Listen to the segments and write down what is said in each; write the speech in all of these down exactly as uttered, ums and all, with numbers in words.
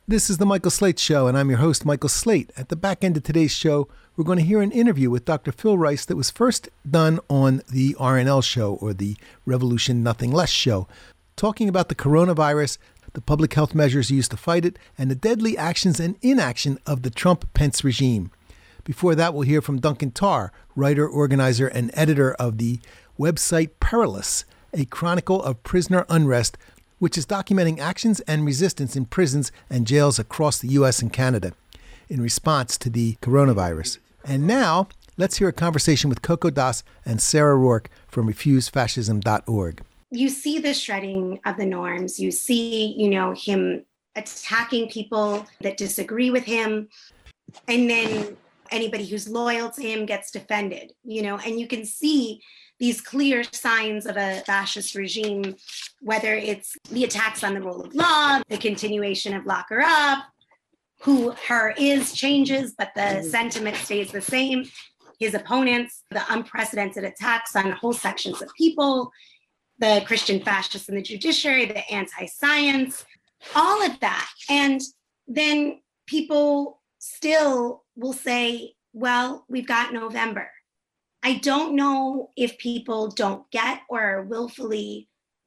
This is the Michael Slate Show, and I'm your host, Michael Slate. At the back end of today's show, we're going to hear an interview with Doctor Phil Rice that was first done on the R N L show, or the Revolution Nothing Less show, talking about the coronavirus, the public health measures used to fight it, and the deadly actions and inaction of the Trump-Pence regime. Before that, we'll hear from Duncan Tarr, writer, organizer, and editor of the website Perilous, a chronicle of prisoner unrest, which is documenting actions and resistance in prisons and jails across the U S and Canada in response to the coronavirus. And now, let's hear a conversation with Coco Das and Sarah Rourke from refuse fascism dot org. You see the shredding of the norms. You see, you know, him attacking people that disagree with him. And then anybody who's loyal to him gets defended, you know, and you can see these clear signs of a fascist regime, whether it's the attacks on the rule of law, the continuation of lock her up, who her is changes, but the sentiment stays the same. His opponents, the unprecedented attacks on whole sections of people, the Christian fascists in the judiciary, the anti-science, all of that. And then people still will say, well, we've got November. I don't know if people don't get or are willfully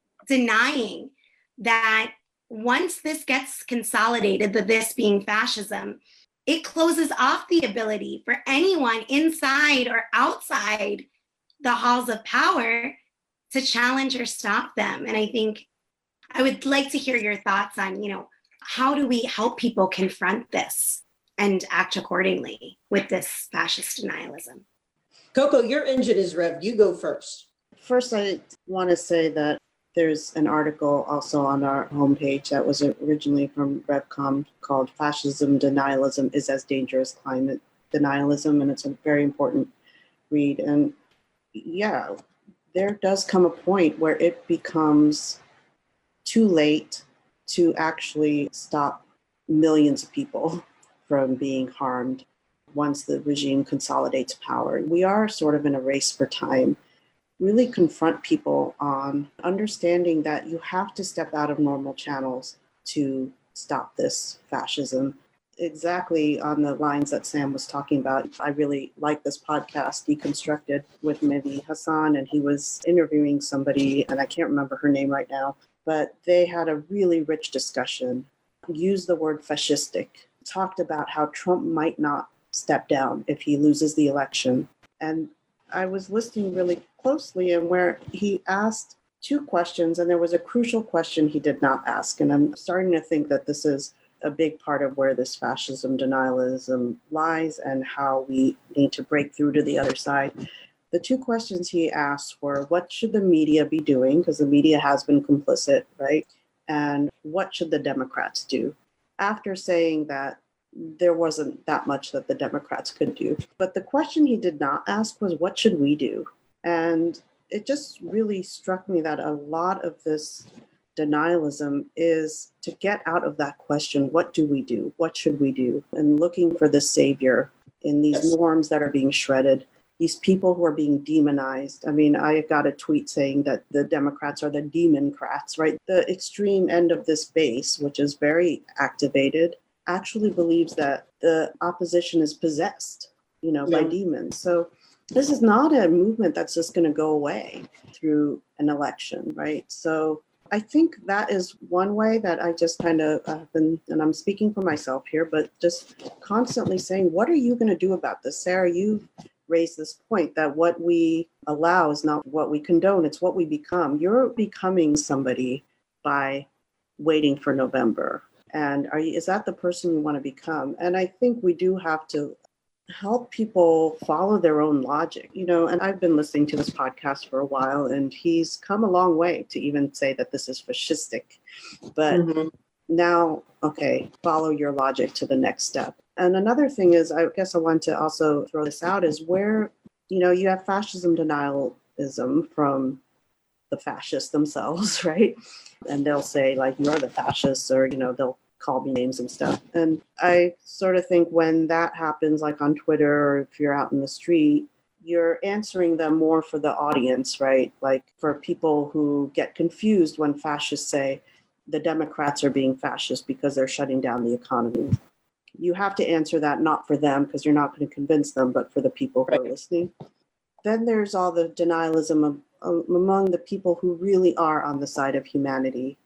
denying that once this gets consolidated, the this being fascism, it closes off the ability for anyone inside or outside the halls of power to challenge or stop them. And I think I would like to hear your thoughts on, you know, how do we help people confront this and act accordingly with this fascist denialism? Coco, your engine is revved. You go first. First, I want to say that there's an article also on our homepage that was originally from RevCom called Fascism Denialism is as Dangerous as Climate Denialism, and it's a very important read. And yeah, there does come a point where it becomes too late to actually stop millions of people from being harmed once the regime consolidates power. We are sort of in a race for time. Really confront people on understanding that you have to step out of normal channels to stop this fascism. Exactly on the lines that Sam was talking about. I really like this podcast, Deconstructed, with Mehdi Hassan, and he was interviewing somebody, and I can't remember her name right now, but they had a really rich discussion, used the word fascistic, talked about how Trump might not step down if he loses the election. And I was listening really closely, and where he asked two questions, and there was a crucial question he did not ask. And I'm starting to think that this is a big part of where this fascism denialism lies and how we need to break through to the other side. The two questions he asked were, what should the media be doing? Because the media has been complicit, right? And what should the Democrats do? After saying that there wasn't that much that the Democrats could do. But the question he did not ask was, what should we do? And it just really struck me that a lot of this denialism is to get out of that question, what do we do? What should we do? And looking for the savior in these yes. norms that are being shredded, these people who are being demonized. I mean, I got a tweet saying that the Democrats are the democrats, right? The extreme end of this base, which is very activated, actually believes that the opposition is possessed, you know, yeah. by demons. So this is not a movement that's just going to go away through an election, right? So I think that is one way that I just kind of have been, and I'm speaking for myself here, but just constantly saying, what are you going to do about this? Sarah, you raised this point that what we allow is not what we condone, it's what we become. You're becoming somebody by waiting for November. And are you, is that the person you want to become? And I think we do have to help people follow their own logic, you know, and I've been listening to this podcast for a while, and he's come a long way to even say that this is fascistic. But mm-hmm. now, okay, follow your logic to the next step. And another thing is, I guess I want to also throw this out, is where, you know, you have fascism denialism from the fascists themselves, right? And they'll say, like, you're the fascists, or, you know, they'll call me names and stuff. And I sort of think when that happens, like on Twitter, or if you're out in the street, you're answering them more for the audience, right? Like for people who get confused when fascists say, the Democrats are being fascist because they're shutting down the economy. You have to answer that not for them because you're not going to convince them, but for the people who are listening. Then there's all the denialism of, of, among the people who really are on the side of humanity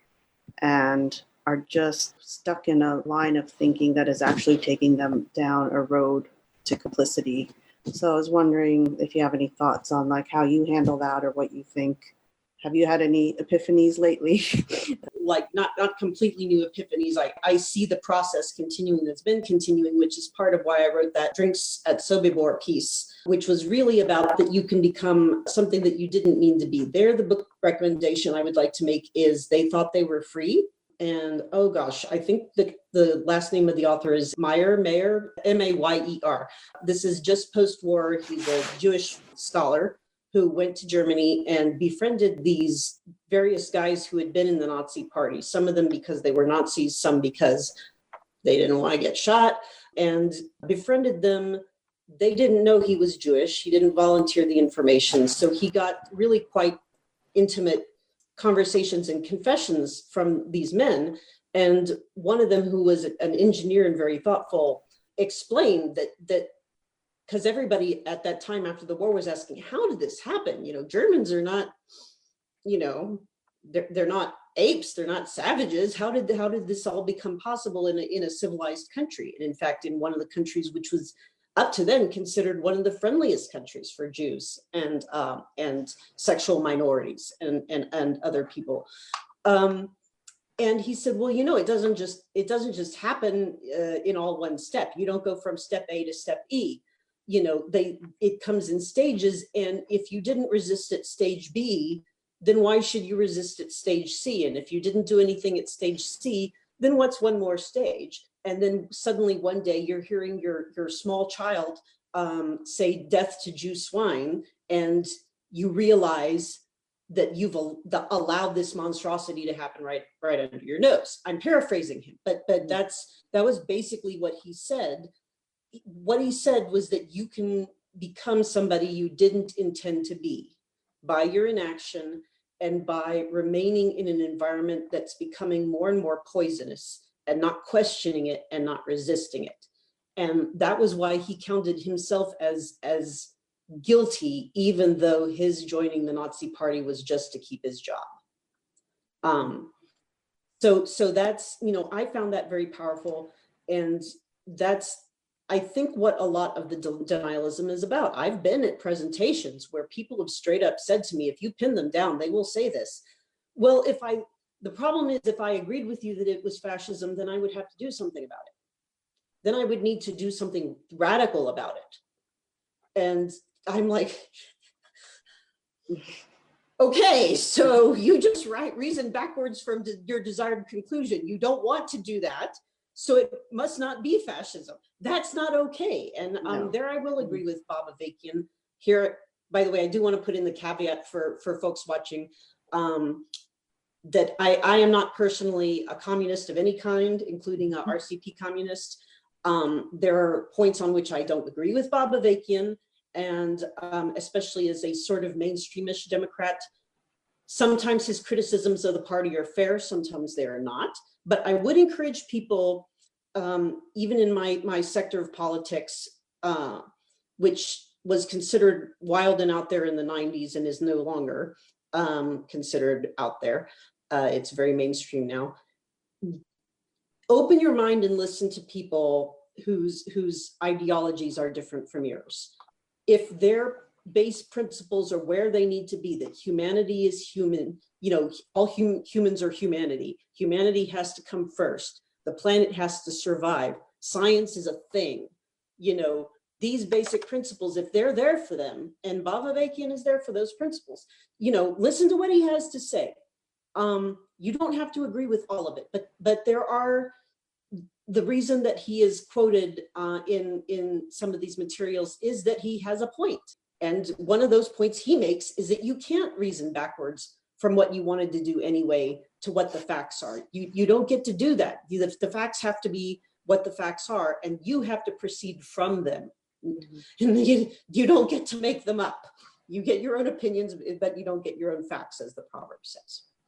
and are just stuck in a line of thinking that is actually taking them down a road to complicity. So I was wondering if you have any thoughts on like how you handle that or what you think. Have you had any epiphanies lately? Like not not completely new epiphanies. I, I see the process continuing that's been continuing, which is part of why I wrote that Drinks at Sobibor piece, which was really about that you can become something that you didn't mean to be. There, the book recommendation I would like to make is They Thought They Were Free. And oh gosh, I think the, the last name of the author is Mayer, Mayer, M A Y E R. This is just post-war. He's a Jewish scholar who went to Germany and befriended these various guys who had been in the Nazi party, some of them because they were Nazis, some because they didn't want to get shot, and befriended them. They didn't know he was Jewish. He didn't volunteer the information. So he got really quite intimate conversations and confessions from these men. And one of them, who was an engineer and very thoughtful, explained that that because everybody at that time after the war was asking, how did this happen? You know, Germans are not, you know, they're, they're not apes, they're not savages. How did how did this all become possible in a, in a civilized country? And in fact, in one of the countries which was up to then considered one of the friendliest countries for Jews and uh, and sexual minorities and and, and other people. Um, and he said, well, you know, it doesn't just it doesn't just happen uh, in all one step. You don't go from step A to step E. You know, they it comes in stages. And if you didn't resist at stage B, then why should you resist at stage C? And if you didn't do anything at stage C, then what's one more stage? And then suddenly one day you're hearing your, your small child um, say death to Jew swine, and you realize that you've al- the, allowed this monstrosity to happen right, right under your nose. I'm paraphrasing him, but but that's that was basically what he said. What he said was that you can become somebody you didn't intend to be by your inaction and by remaining in an environment that's becoming more and more poisonous and not questioning it and not resisting it. And that was why he counted himself as, as guilty, even though his joining the Nazi party was just to keep his job. Um, so, so that's, you know, I found that very powerful. And that's, I think, what a lot of the de- denialism is about. I've been at presentations where people have straight up said to me, if you pin them down, they will say this. Well, if I, the problem is if I agreed with you that it was fascism, then I would have to do something about it. Then I would need to do something radical about it. And I'm like, okay, so you just right, reason backwards from de- your desired conclusion. You don't want to do that, so it must not be fascism. That's not okay. And um, no. There I will agree with Bob Avakian. Here, by the way, I do want to put in the caveat for, for folks watching um, that I, I am not personally a communist of any kind, including a R C P communist. Um, there are points on which I don't agree with Bob Avakian, and um, especially as a sort of mainstreamish Democrat. Sometimes his criticisms of the party are fair, sometimes they are not. But I would encourage people, um, even in my, my sector of politics, uh, which was considered wild and out there in the nineties and is no longer um, considered out there. Uh, it's very mainstream now. Open your mind and listen to people whose, whose ideologies are different from yours. If their base principles are where they need to be, that humanity is human, you know, all hum- humans are humanity. Humanity has to come first. The planet has to survive. Science is a thing. You know, these basic principles, if they're there for them, and Bob Avakian is there for those principles, you know, listen to what he has to say. Um, you don't have to agree with all of it, but but there are, the reason that he is quoted uh, in, in some of these materials is that he has a point. And one of those points he makes is that you can't reason backwards from what you wanted to do anyway to what the facts are. You, you don't get to do that. You, the, the facts have to be what the facts are, and you have to proceed from them. Mm-hmm. And you, you don't get to make them up. You get your own opinions, but you don't get your own facts, as the proverb says.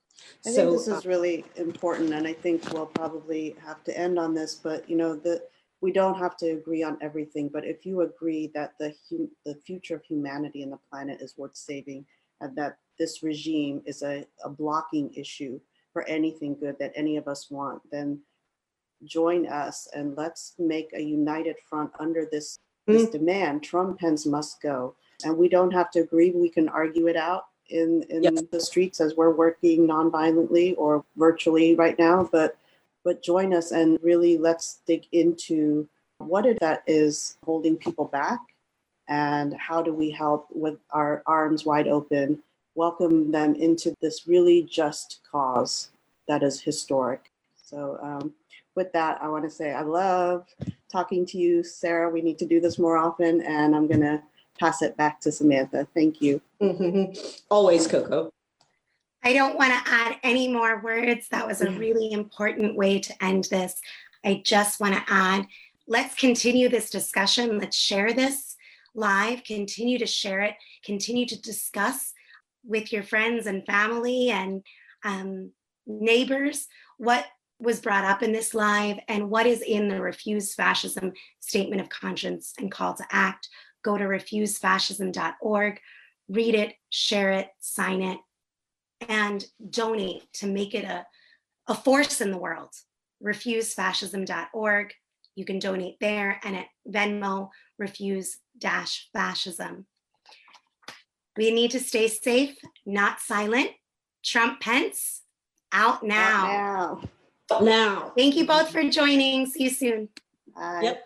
I think So, this uh, is really important, and I think we'll probably have to end on this. But you know, the we don't have to agree on everything. But if you agree that the hum, the future of humanity and the planet is worth saving, and that this regime is a, a blocking issue for anything good that any of us want, then join us and let's make a united front under this this mm, demand. Trump Pence must go, and we don't have to agree. We can argue it out in in yes. the streets as we're working nonviolently or virtually right now. But but join us and really let's dig into what it that is holding people back, and how do we help with our arms wide open, welcome them into this really just cause that is historic. So. Um, With that, I want to say I love talking to you, Sarah. We need to do this more often, and I'm going to pass it back to Samantha. Thank you. Mm-hmm. Always, Coco. I don't want to add any more words. That was a really important way to end this. I just want to add, let's continue this discussion. Let's share this live, continue to share it, continue to discuss with your friends and family and um, neighbors what was brought up in this live and what is in the Refuse Fascism Statement of Conscience and Call to Act. Go to refuse fascism dot org, read it, share it, sign it, and donate to make it a, a force in the world. refuse fascism dot org. You can donate there, and at Venmo, refuse-fascism. We need to stay safe, not silent. Trump Pence, out now. Out now. Now. Thank you both for joining. See you soon. Bye. Yep.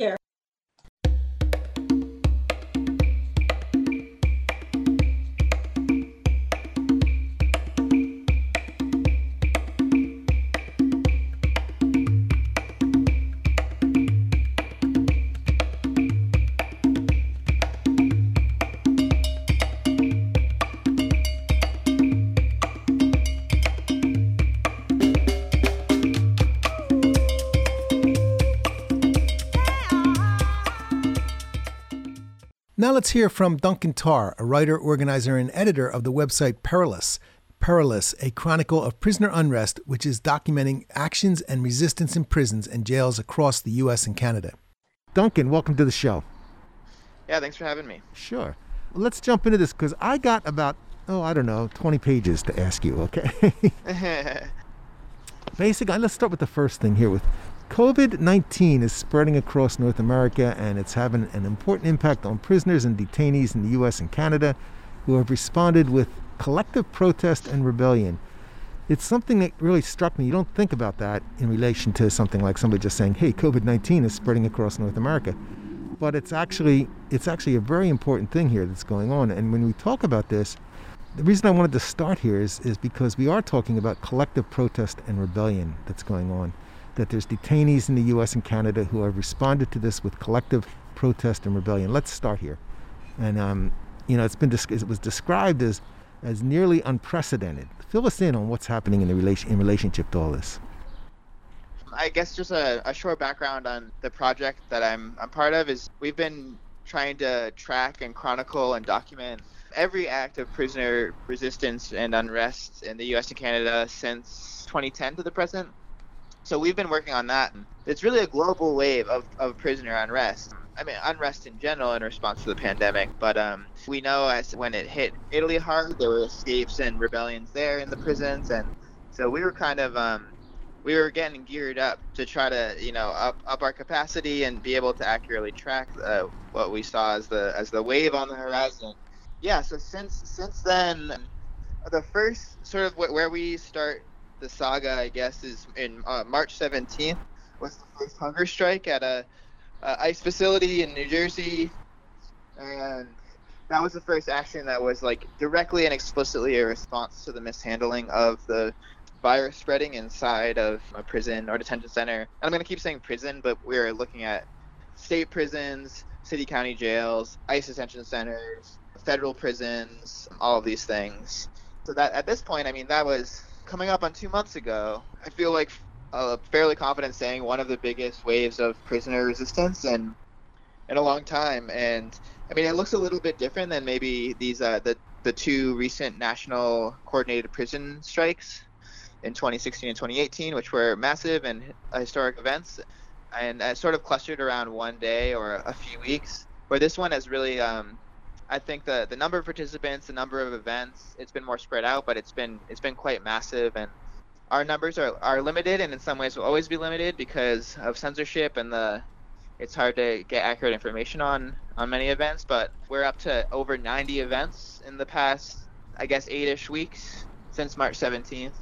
Now let's hear from Duncan Tarr, a writer, organizer, and editor of the website Perilous. Perilous, a chronicle of prisoner unrest, which is documenting actions and resistance in prisons and jails across the U S and Canada. Duncan, welcome to the show. Yeah, thanks for having me. Sure. Well, let's jump into this because I got about, oh, I don't know, twenty pages to ask you, okay? Basically, let's start with the first thing here with COVID nineteen is spreading across North America, and it's having an important impact on prisoners and detainees in the U S and Canada who have responded with collective protest and rebellion. It's something that really struck me. You don't think about that in relation to something like somebody just saying, hey, COVID nineteen is spreading across North America. But it's actually it's actually a very important thing here that's going on. And when we talk about this, the reason I wanted to start here is, is because we are talking about collective protest and rebellion that's going on. That there's detainees in the U S and Canada who have responded to this with collective protest and rebellion. Let's start here. And, um, you know, it's been it was described as as nearly unprecedented. Fill us in on what's happening in the relation in relationship to all this. I guess just a, a short background on the project that I'm I'm part of is we've been trying to track and chronicle and document every act of prisoner resistance and unrest in the U S and Canada since twenty ten to the present. So we've been working on that. It's really a global wave of, of prisoner unrest. I mean, unrest in general in response to the pandemic. But um, we know as when it hit Italy hard, there were escapes and rebellions there in the prisons. And so we were kind of, um, we were getting geared up to try to, you know, up, up our capacity and be able to accurately track uh, what we saw as the as the wave on the horizon. Yeah, so since since then, the first sort of where we start the saga, I guess, is in uh, March seventeenth was the first hunger strike at a, a ICE facility in New Jersey, and that was the first action that was like directly and explicitly a response to the mishandling of the virus spreading inside of a prison or detention center. And I'm going to keep saying prison, but we're looking at state prisons, city county jails, ICE detention centers, federal prisons, all of these things. So that at this point, I mean, that was coming up on two months ago. I feel like uh, fairly confident saying one of the biggest waves of prisoner resistance in in a long time. And I mean, it looks a little bit different than maybe these uh, the the two recent national coordinated prison strikes in twenty sixteen and twenty eighteen, which were massive and historic events, and uh, sort of clustered around one day or a few weeks. Where this one has really, um, I think the the number of participants, the number of events, it's been more spread out, but it's been it's been quite massive. And our numbers are, are limited, and in some ways will always be limited because of censorship and the it's hard to get accurate information on on many events. But we're up to over ninety events in the past, I guess, eight-ish weeks since March seventeenth,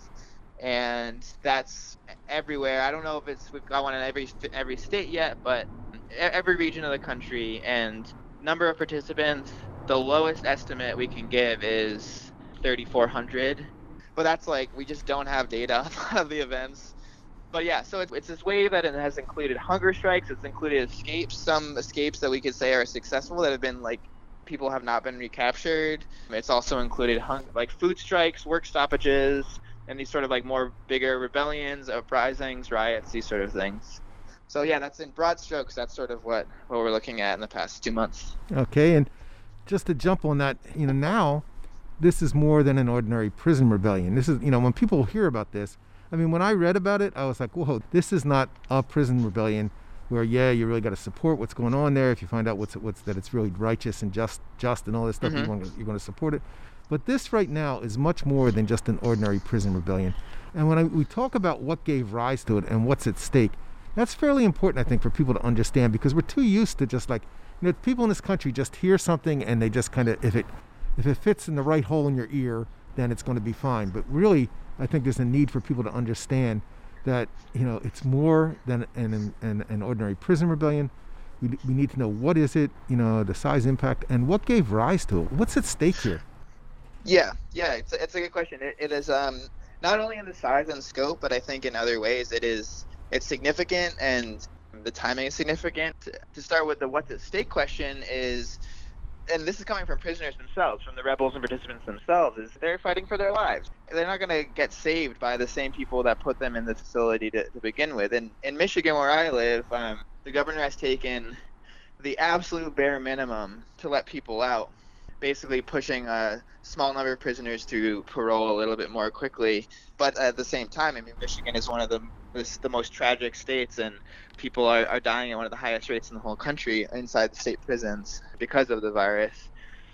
and that's everywhere. I don't know if it's we've got one in every every state yet, but every region of the country. And number of participants, the lowest estimate we can give is thirty-four hundred. But that's like, we just don't have data on a lot of the events. But yeah, so it's, it's this wave that it has included hunger strikes, it's included escapes, some escapes that we could say are successful that have been like, people have not been recaptured. It's also included hung, like food strikes, work stoppages, and these sort of like more bigger rebellions, uprisings, riots, these sort of things. So yeah, that's in broad strokes, that's sort of what, what we're looking at in the past two months. Okay, and just to jump on that, you know, now, this is more than an ordinary prison rebellion. This is, you know, when people hear about this, I mean, when I read about it, I was like, whoa, this is not a prison rebellion where, yeah, you really got to support what's going on there. If you find out what's what's that it's really righteous and just, just and all this stuff, mm-hmm. you want to, you're going to support it. But this right now is much more than just an ordinary prison rebellion. And when I, we talk about what gave rise to it and what's at stake, that's fairly important, I think, for people to understand, because we're too used to just like, you know, people in this country just hear something and they just kind of, if it if it fits in the right hole in your ear, then it's going to be fine. But really, I think there's a need for people to understand that, you know, it's more than an, an, an ordinary prison rebellion. We, we need to know what is it, you know, the size, impact, and what gave rise to it. What's at stake here? Yeah, yeah, it's a, it's a good question. It, it is um, not only in the size and scope, but I think in other ways it is it's significant, and the timing is significant. To start with, the what's at stake question is, and this is coming from prisoners themselves, from the rebels and participants themselves, is they're fighting for their lives. They're not going to get saved by the same people that put them in the facility to, to begin with. And in Michigan, where I live, um, the governor has taken the absolute bare minimum to let people out, basically pushing a small number of prisoners through parole a little bit more quickly. But at the same time, I mean, Michigan is one of the the most tragic states, and people are, are dying at one of the highest rates in the whole country inside the state prisons because of the virus.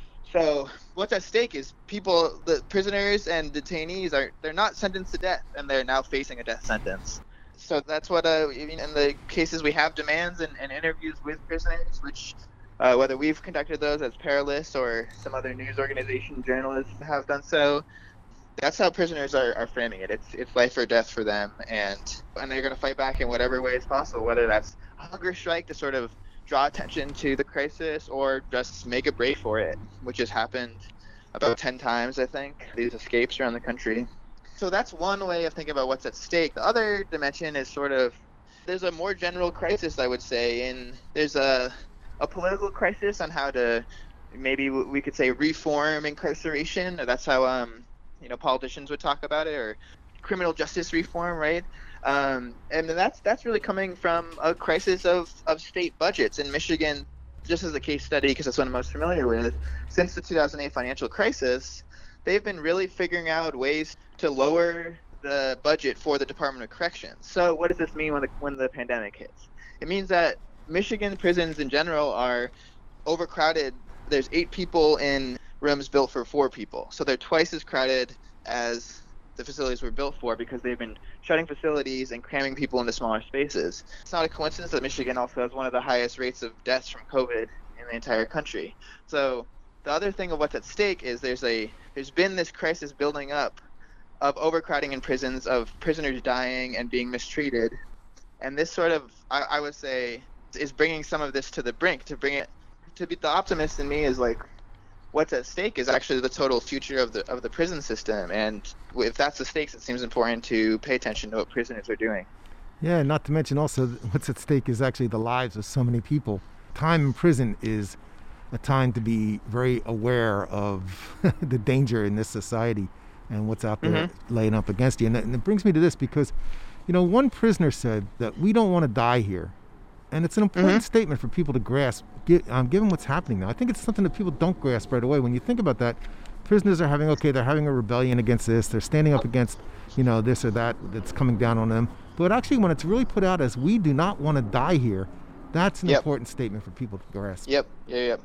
So what's at stake is people, the prisoners and detainees, are they're not sentenced to death, and they're now facing a death sentence. So that's what, uh, I mean, in the cases we have demands and, and interviews with prisoners, which uh, whether we've conducted those as Perilous or some other news organization journalists have done so, that's how prisoners are, are framing it. It's it's life or death for them, and and they're going to fight back in whatever way is possible, whether that's a hunger strike to sort of draw attention to the crisis, or just make a break for it, which has happened about ten times, I think, these escapes around the country. So that's one way of thinking about what's at stake. The other dimension is sort of, there's a more general crisis, I would say, and there's a a political crisis on how to, maybe we could say, reform incarceration. That's how um you know, politicians would talk about it, or criminal justice reform, right? Um, and that's that's really coming from a crisis of, of state budgets. In Michigan, just as a case study, because that's what I'm most familiar with, since the two thousand eight financial crisis, they've been really figuring out ways to lower the budget for the Department of Corrections. So what does this mean when the, when the pandemic hits? It means that Michigan prisons in general are overcrowded. There's eight people in rooms built for four people. So they're twice as crowded as the facilities were built for, because they've been shutting facilities and cramming people into smaller spaces. It's not a coincidence that Michigan also has one of the highest rates of deaths from COVID in the entire country. So the other thing of what's at stake is there's a there's been this crisis building up of overcrowding in prisons, of prisoners dying and being mistreated. And this sort of, I, I would say, is bringing some of this to the brink. To bring it, to be the optimist in me is like, what's at stake is actually the total future of the of the prison system, and if that's the stakes, it seems important to pay attention to what prisoners are doing. Yeah, not to mention also what's at stake is actually the lives of so many people. Time in prison is a time to be very aware of the danger in this society and what's out there mm-hmm. laying up against you. And, and it brings me to this, because, you know, one prisoner said that we don't want to die here. And it's an important mm-hmm. statement for people to grasp, get, um, given what's happening now. I think it's something that people don't grasp right away. When you think about that, prisoners are having, okay, they're having a rebellion against this, they're standing up against, you know, this or that that's coming down on them. But actually, when it's really put out as we do not want to die here, that's an Yep. important statement for people to grasp. Yep, yeah, yep.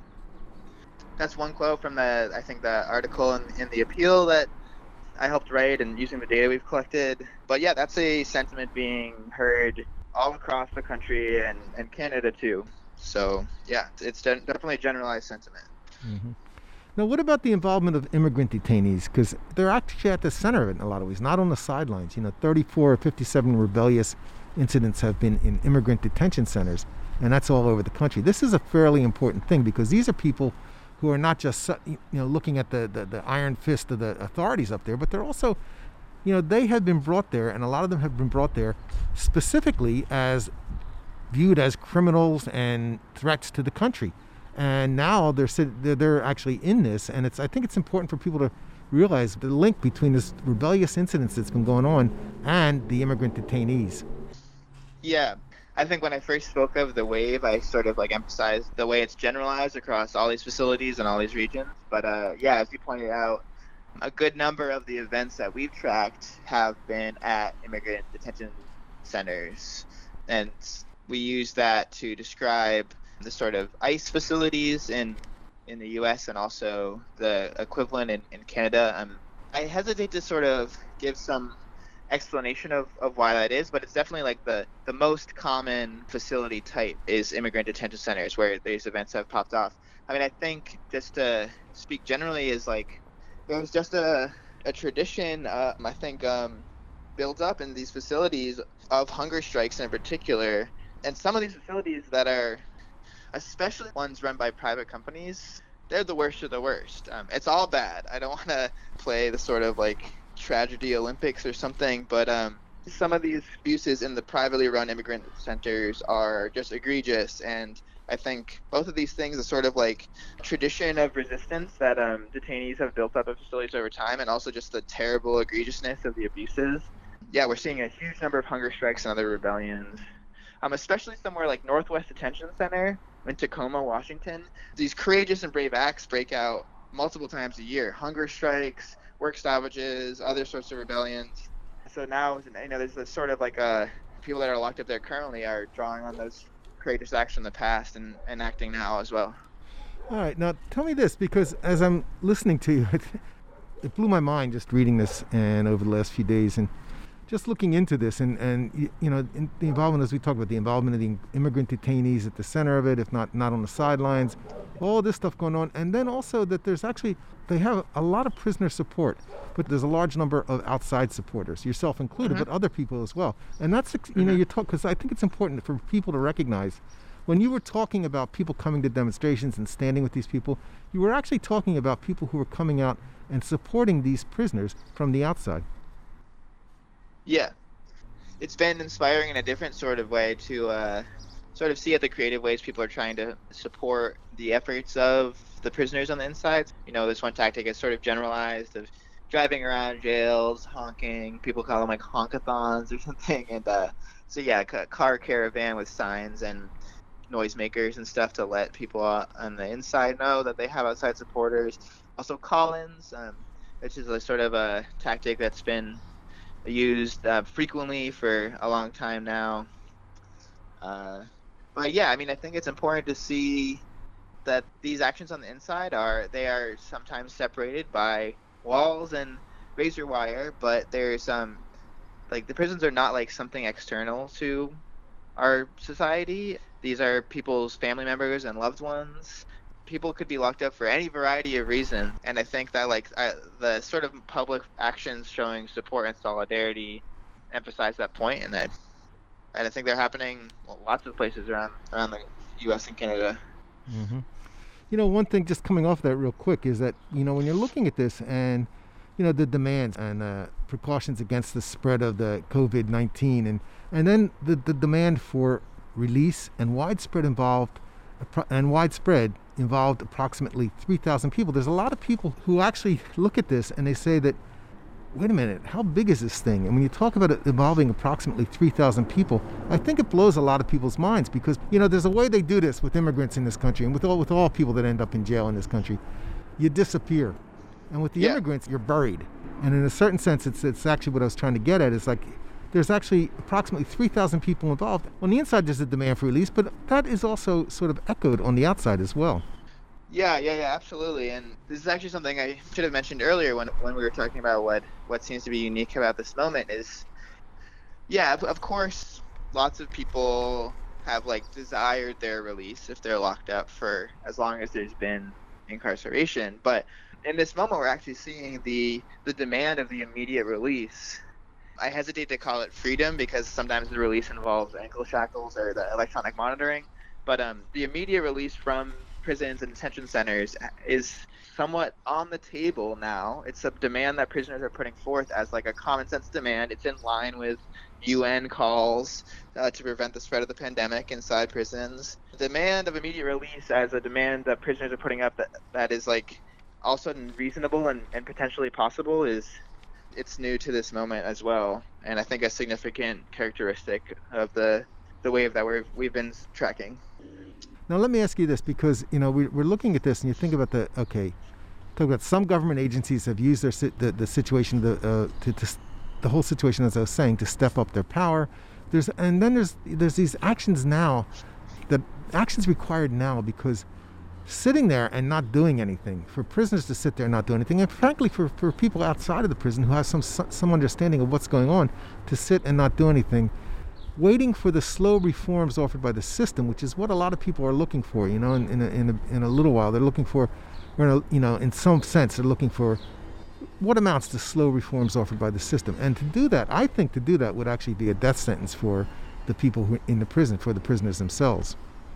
That's one quote from the, I think, the article in, in the appeal that I helped write and using the data we've collected. But yeah, that's a sentiment being heard all across the country and, and Canada too. So yeah, it's de- definitely a generalized sentiment. Mm-hmm. Now, what about the involvement of immigrant detainees? Because they're actually at the center of it in a lot of ways, not on the sidelines. You know, thirty-four or fifty-seven rebellious incidents have been in immigrant detention centers, and that's all over the country. This is a fairly important thing because these are people who are not just, you know, looking at the, the, the iron fist of the authorities up there, but they're also, you know, they have been brought there, and a lot of them have been brought there specifically as viewed as criminals and threats to the country. And now they're they're they're actually in this, and it's I think it's important for people to realize the link between this rebellious incidents that's been going on and the immigrant detainees. Yeah, I think when I first spoke of the wave, I sort of like emphasized the way it's generalized across all these facilities and all these regions. But uh, yeah, as you pointed out, a good number of the events that we've tracked have been at immigrant detention centers, and we use that to describe the sort of ICE facilities in in the U S and also the equivalent in, in Canada. Um, I hesitate to sort of give some explanation of, of why that is, but it's definitely like the, the most common facility type is immigrant detention centers where these events have popped off. I mean, I think just to speak generally is like there's just a, a tradition, uh, I think, um, built up in these facilities of hunger strikes in particular. And some of these facilities that are, especially ones run by private companies, they're the worst of the worst. Um, it's all bad. I don't want to play the sort of like tragedy Olympics or something, but um, some of these abuses in the privately run immigrant centers are just egregious. And I think both of these things are sort of like tradition of resistance that um, detainees have built up at facilities over time, and also just the terrible egregiousness of the abuses. Yeah, we're seeing a huge number of hunger strikes and other rebellions. Um, especially somewhere like Northwest Detention Center in Tacoma, Washington. These courageous and brave acts break out multiple times a year. Hunger strikes, work stoppages, other sorts of rebellions. So now, you know, there's this sort of like uh, people that are locked up there currently are drawing on those courageous acts from the past and, and acting now as well. All right, now tell me this, because as I'm listening to you, it, it blew my mind just reading this and over the last few days and just looking into this and, and you know, in the involvement, as we talked about, the involvement of the immigrant detainees at the center of it, if not not on the sidelines, all this stuff going on. And then also that there's actually, they have a lot of prisoner support, but there's a large number of outside supporters, yourself included, mm-hmm. but other people as well. And that's, you mm-hmm. know, you talk, because I think it's important for people to recognize when you were talking about people coming to demonstrations and standing with these people, you were actually talking about people who were coming out and supporting these prisoners from the outside. Yeah, it's been inspiring in a different sort of way to uh, sort of see at the creative ways people are trying to support the efforts of the prisoners on the inside. You know, this one tactic is sort of generalized of driving around jails, honking. People call them like honkathons or something. And uh, so yeah, a car caravan with signs and noisemakers and stuff to let people on the inside know that they have outside supporters. Also call-ins, um, which is a sort of a tactic that's been used uh, frequently for a long time now. Uh, but yeah, I mean, I think it's important to see that these actions on the inside are, they are sometimes separated by walls and razor wire, but there's um, like the prisons are not like something external to our society. These are people's family members and loved ones. People could be locked up for any variety of reasons, and I think that like uh, the sort of public actions showing support and solidarity emphasize that point, and that, and I think they're happening well, lots of places around around the U S and Canada. Mm-hmm. You know, one thing just coming off that real quick is that, you know, when you're looking at this and, you know, the demands and uh, precautions against the spread of the covid nineteen, and and then the the demand for release and widespread involved and widespread involved approximately three thousand people. There's a lot of people who actually look at this and they say that, wait a minute, how big is this thing? And when you talk about it involving approximately three thousand people, I think it blows a lot of people's minds because, you know, there's a way they do this with immigrants in this country and with all with all people that end up in jail in this country. You disappear. And with the Yeah. immigrants, you're buried. And in a certain sense, it's it's actually what I was trying to get at is like, there's actually approximately three thousand people involved. On the inside, there's a demand for release, but that is also sort of echoed on the outside as well. Yeah, yeah, yeah, absolutely. And this is actually something I should have mentioned earlier when, when we were talking about what, what seems to be unique about this moment is, yeah, of, of course, lots of people have like desired their release if they're locked up for as long as there's been incarceration. But in this moment, we're actually seeing the the demand of the immediate release. I hesitate to call it freedom because sometimes the release involves ankle shackles or the electronic monitoring. But um, the immediate release from prisons and detention centers is somewhat on the table now. It's a demand that prisoners are putting forth as like a common sense demand. It's in line with U N calls uh, to prevent the spread of the pandemic inside prisons. The demand of immediate release as a demand that prisoners are putting up that, that is like all of a sudden reasonable and, and potentially possible is it's new to this moment as well. And I think a significant characteristic of the the wave that we've, we've been tracking. Now, let me ask you this, because, you know, we, we're looking at this and you think about the, okay, talk about some government agencies have used their si- the, the situation, the, uh, to, to, the whole situation, as I was saying, to step up their power. There's And then there's there's these actions now, the actions required now, because sitting there and not doing anything, for prisoners to sit there and not do anything, and frankly for, for people outside of the prison who have some some understanding of what's going on, to sit and not do anything, waiting for the slow reforms offered by the system, which is what a lot of people are looking for, you know, in, in, a, in, a, in a little while. They're looking for, or in a, you know, in some sense, they're looking for what amounts to slow reforms offered by the system. And to do that, I think to do that would actually be a death sentence for the people who are in the prison, for the prisoners themselves.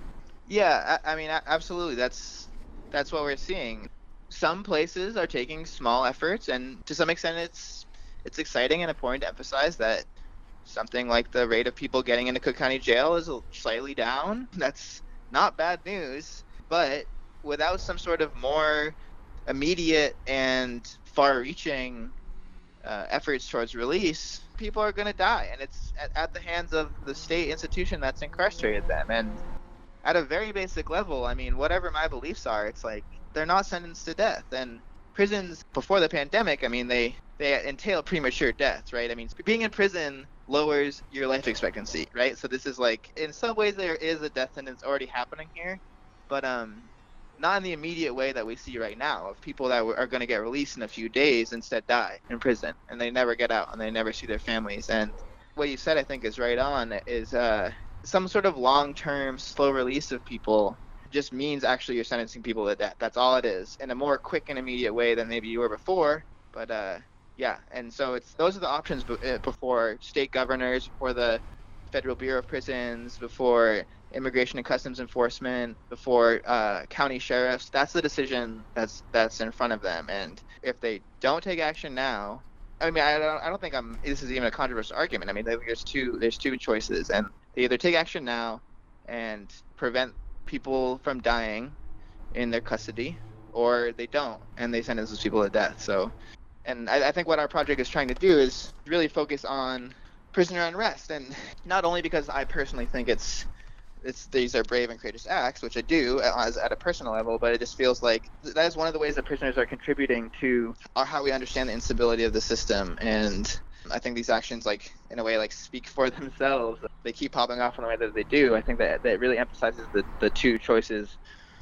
Yeah, I, I mean, absolutely. That's that's what we're seeing. Some places are taking small efforts, and to some extent, it's it's exciting and important to emphasize that something like the rate of people getting into Cook County Jail is slightly down. That's not bad news, but without some sort of more immediate and far-reaching uh, efforts towards release, people are going to die, and it's at, at the hands of the state institution that's incarcerated them. And at a very basic level, I mean, whatever my beliefs are, it's like they're not sentenced to death. And prisons before the pandemic, I mean, they they entail premature death, right? I mean, being in prison lowers your life expectancy, right? So this is like, in some ways, there is a death sentence already happening here, but um, not in the immediate way that we see right now, of people that are going to get released in a few days instead die in prison, and they never get out, and they never see their families. And what you said, I think, is right on, is uh, some sort of long-term slow release of people just means actually you're sentencing people to death. That's all it is, in a more quick and immediate way than maybe you were before. But uh, yeah, and so it's those are the options b- before state governors, before the Federal Bureau of Prisons, before Immigration and Customs Enforcement, before uh, county sheriffs. That's the decision that's that's in front of them. And if they don't take action now, I mean, I don't I don't think I'm. This is even a controversial argument. I mean, there's two there's two choices, and they either take action now and prevent people from dying in their custody, or they don't, and they sentence those people to death. So, and I, I think what our project is trying to do is really focus on prisoner unrest, and not only because I personally think it's it's these are brave and courageous acts, which I do as at a personal level, but it just feels like that is one of the ways that prisoners are contributing to our, how we understand the instability of the system. And I think these actions, like, in a way, like, speak for themselves. They keep popping off in the way that they do. I think that that really emphasizes the, the two choices,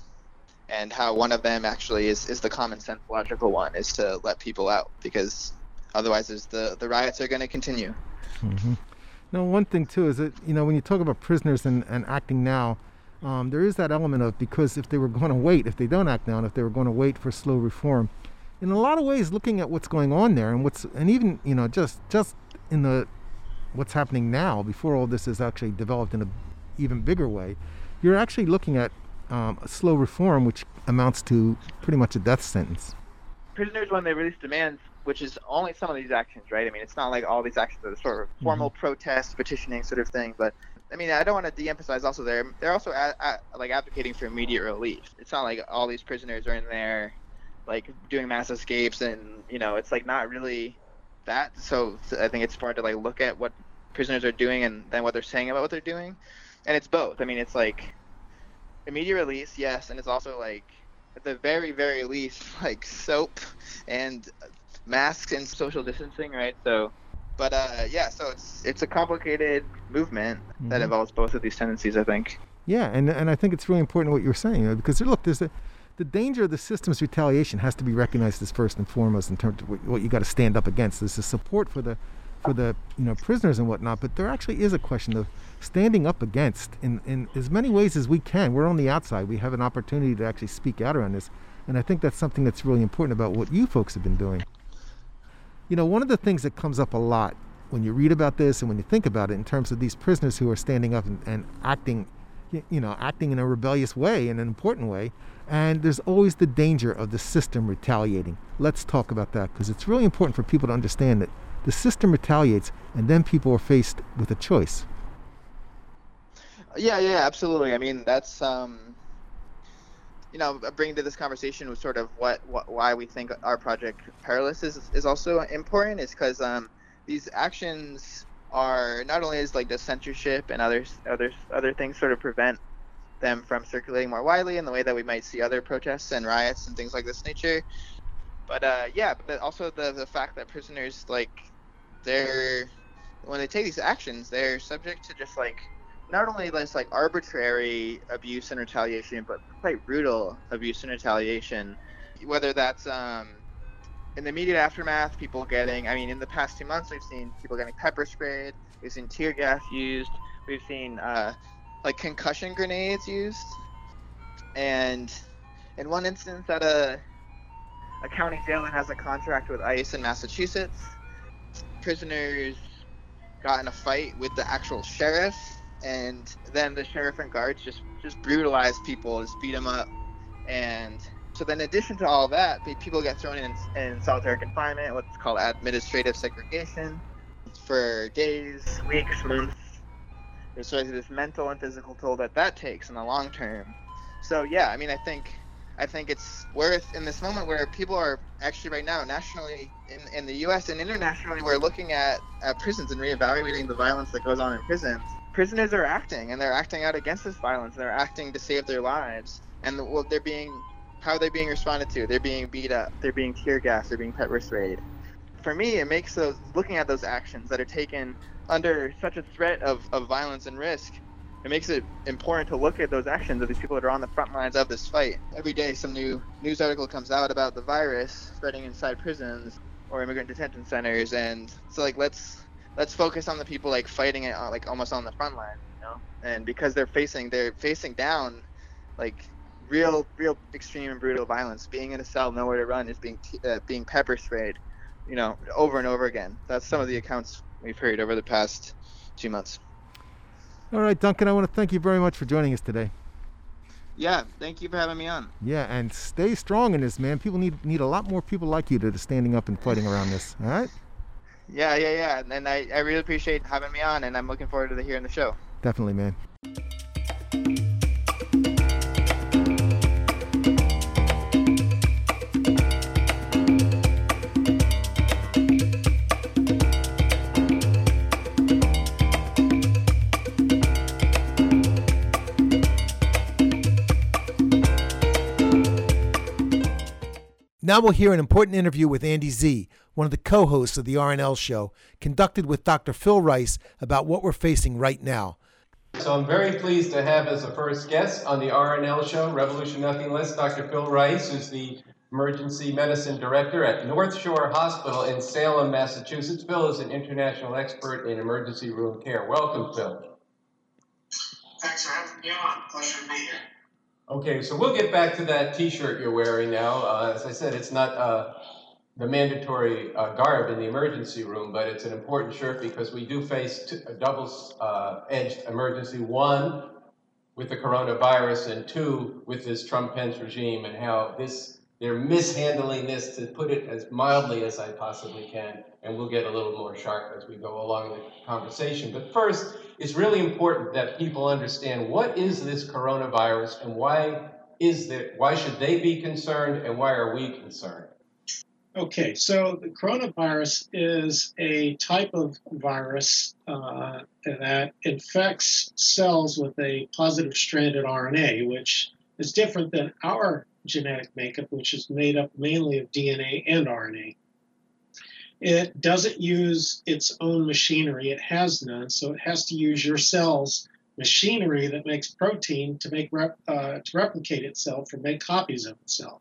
and how one of them actually is, is the common sense logical one, is to let people out, because otherwise there's the, the riots are going to continue. Mm-hmm. Now, one thing, too, is that, you know, when you talk about prisoners and, and acting now, um, there is that element of, because if they were going to wait, if they don't act now, and if they were going to wait for slow reform, in a lot of ways, looking at what's going on there, and what's, and even, you know, just just in the what's happening now, before all this is actually developed in a even bigger way, you're actually looking at um, a slow reform, which amounts to pretty much a death sentence. Prisoners, when they release demands, which is only some of these actions, right? I mean, it's not like all these actions are sort of formal mm-hmm. protest, petitioning sort of thing, but I mean, I don't want to de-emphasize also they're, they're also a, a, like advocating for immediate relief. It's not like all these prisoners are in there like doing mass escapes, and, you know, it's like not really that. So, so I think it's important to like look at what prisoners are doing and then what they're saying about what they're doing. And it's both. I mean, it's like immediate release, yes, and it's also like at the very, very least, like soap and masks and social distancing, right? So, but uh, yeah, so it's it's a complicated movement mm-hmm. that involves both of these tendencies, I think. Yeah, and and I think it's really important what you're saying, you know, because look, there's a the danger of the system's retaliation has to be recognized as first and foremost in terms of what you got to stand up against. There's the support for the for the you know prisoners and whatnot, but there actually is a question of standing up against in, in as many ways as we can. We're on the outside. We have an opportunity to actually speak out around this, and I think that's something that's really important about what you folks have been doing. You know, one of the things that comes up a lot when you read about this and when you think about it in terms of these prisoners who are standing up and, and acting, you know, acting in a rebellious way, in an important way, and there's always the danger of the system retaliating. Let's talk about that, because it's really important for people to understand that the system retaliates, and then people are faced with a choice. Yeah, yeah, absolutely. I mean, that's, um, you know, bringing to this conversation with sort of what, what why we think our project Perilous is, is also important, is because um, these actions are not only is like the censorship and others, others, other things sort of prevent them from circulating more widely in the way that we might see other protests and riots and things like this nature. But uh, yeah, but also the the fact that prisoners, like, they're, when they take these actions, they're subject to just like, not only this like arbitrary abuse and retaliation, but quite brutal abuse and retaliation. Whether that's um, in the immediate aftermath, people getting, I mean, in the past two months, we've seen people getting pepper sprayed, we've seen tear gas used, we've seen uh, like concussion grenades used, and in one instance at a a county jail that has a contract with ICE in Massachusetts, prisoners got in a fight with the actual sheriff, and then the sheriff and guards just just brutalized people, just beat them up. And so then in addition to all that, people get thrown in in solitary confinement, what's called administrative segregation, for days, weeks, months. There's sort of this mental and physical toll that that takes in the long term. So yeah, I mean, I think I think it's worth, in this moment where people are actually right now nationally in, in the U S and internationally, we're looking at, at prisons and reevaluating the violence that goes on in prisons. Prisoners are acting, and they're acting out against this violence. They're acting to save their lives, and the, well, they're being, how are they being responded to? They're being beat up, they're being tear gassed, they're being pepper sprayed. For me, it makes those, looking at those actions that are taken under such a threat of, of violence and risk, it makes it important to look at those actions of these people that are on the front lines of this fight. Every day some new news article comes out about the virus spreading inside prisons or immigrant detention centers, and so like let's let's focus on the people like fighting it like almost on the front line, you know? And because they're facing they're facing down like real real extreme and brutal violence. Being in a cell, nowhere to run, is being uh, being pepper sprayed, you know, over and over again. That's some of the accounts we've heard over the past two months. All right, Duncan, I want to thank you very much for joining us today. Yeah, thank you for having me on. Yeah, and stay strong in this, man. People need need a lot more people like you that are standing up and fighting around this, all right? Yeah, yeah, yeah. And I, I really appreciate having me on, and I'm looking forward to the, hearing the show. Definitely, man. Now we'll hear an important interview with Andy Z, one of the co-hosts of the R N L show, conducted with Doctor Phil Rice about what we're facing right now. So I'm very pleased to have as a first guest on the R N L show, Revolution Nothing Less, Doctor Phil Rice, who's the Emergency Medicine Director at North Shore Hospital in Salem, Massachusetts. Phil is an international expert in emergency room care. Welcome, Phil. Thanks for having me on. Pleasure to be here. Okay, so we'll get back to that T-shirt you're wearing now. Uh, as I said, it's not uh, the mandatory uh, garb in the emergency room, but it's an important shirt because we do face two, a double-edged uh, emergency. One, with the coronavirus, and two, with this Trump-Pence regime and how this they're mishandling this, to put it as mildly as I possibly can, and we'll get a little more sharp as we go along the conversation. But first, it's really important that people understand what is this coronavirus and why is there, why should they be concerned and why are we concerned? Okay, so the coronavirus is a type of virus uh, that infects cells with a positive stranded R N A, which is different than our genetic makeup, which is made up mainly of D N A and R N A. It doesn't use its own machinery. It has none, so it has to use your cell's machinery that makes protein to make rep, uh, to replicate itself or make copies of itself.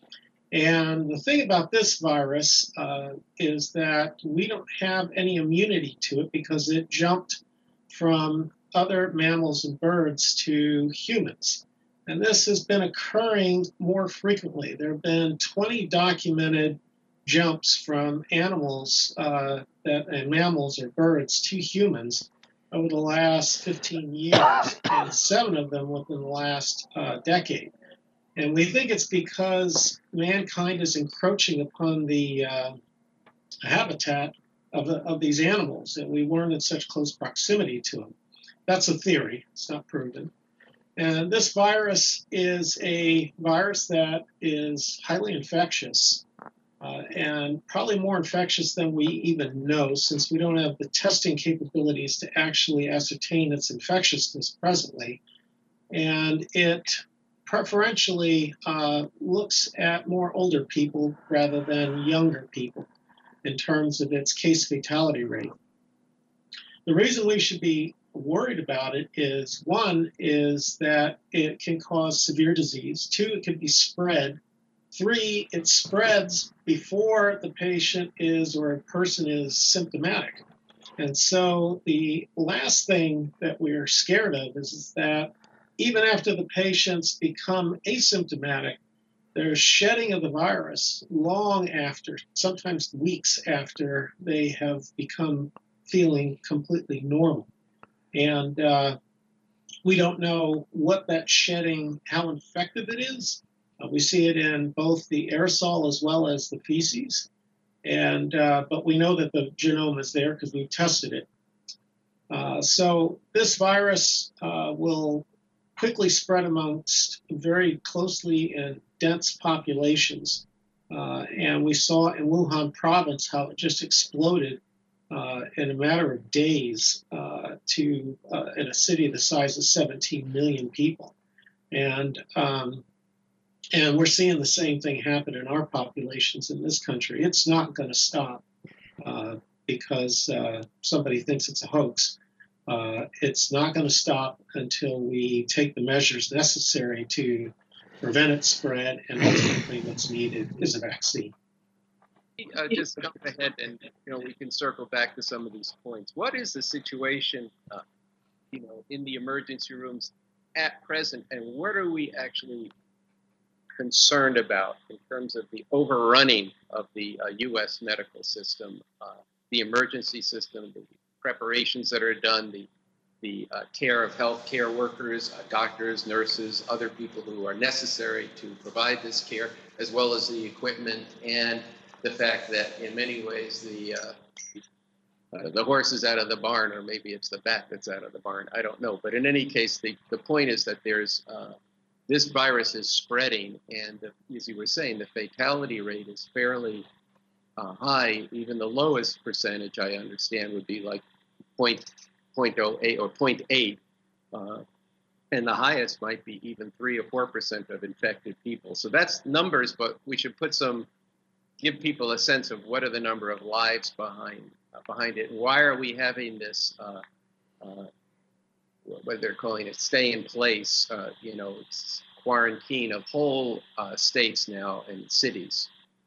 And the thing about this virus uh, is that we don't have any immunity to it because it jumped from other mammals and birds to humans. And this has been occurring more frequently. There have been twenty documented jumps from animals uh, that, and mammals or birds to humans over the last fifteen years, and seven of them within the last uh, decade. And we think it's because mankind is encroaching upon the uh, habitat of, the, of these animals, and we weren't in such close proximity to them. That's a theory. It's not proven. And this virus is a virus that is highly infectious uh, and probably more infectious than we even know, since we don't have the testing capabilities to actually ascertain its infectiousness presently. And it preferentially uh, looks at more older people rather than younger people in terms of its case fatality rate. The reason we should be worried about it is, one, is that it can cause severe disease. Two, it can be spread. Three, it spreads before the patient is or a person is symptomatic. And so the last thing that we're scared of is, is that even after the patients become asymptomatic, there's shedding of the virus long after, sometimes weeks after they have become feeling completely normal. And uh, we don't know what that shedding, how effective it is. Uh, we see it in both the aerosol as well as the feces. And uh, but we know that the genome is there because we've tested it. Uh, so this virus uh, will quickly spread amongst very closely and dense populations. Uh, and we saw in Wuhan province how it just exploded uh, in a matter of days uh, to uh, in a city the size of seventeen million people. And um, and we're seeing the same thing happen in our populations in this country. It's not going to stop uh, because uh, somebody thinks it's a hoax. Uh, it's not going to stop until we take the measures necessary to prevent its spread, and ultimately what's needed is a vaccine. Uh, just jump ahead, and you know we can circle back to some of these points. What is the situation, uh, you know, in the emergency rooms at present, and what are we actually concerned about in terms of the overrunning of the uh, U S medical system, uh, the emergency system, the preparations that are done, the the uh, care of healthcare workers, uh, doctors, nurses, other people who are necessary to provide this care, as well as the equipment, and the fact that in many ways the uh, uh, the horse is out of the barn, or maybe it's the bat that's out of the barn. I don't know. But in any case, the, the point is that there's uh, this virus is spreading, and the, as you were saying, the fatality rate is fairly uh, high. Even the lowest percentage, I understand, would be like zero point zero eight or zero point eight, uh, and the highest might be even three or four percent of infected people. So that's numbers, but we should put some, give people a sense of what are the number of lives behind uh, behind it, and why are we having this, uh, uh, what they're calling it, stay in place, uh, you know, quarantine of whole uh, states now and cities.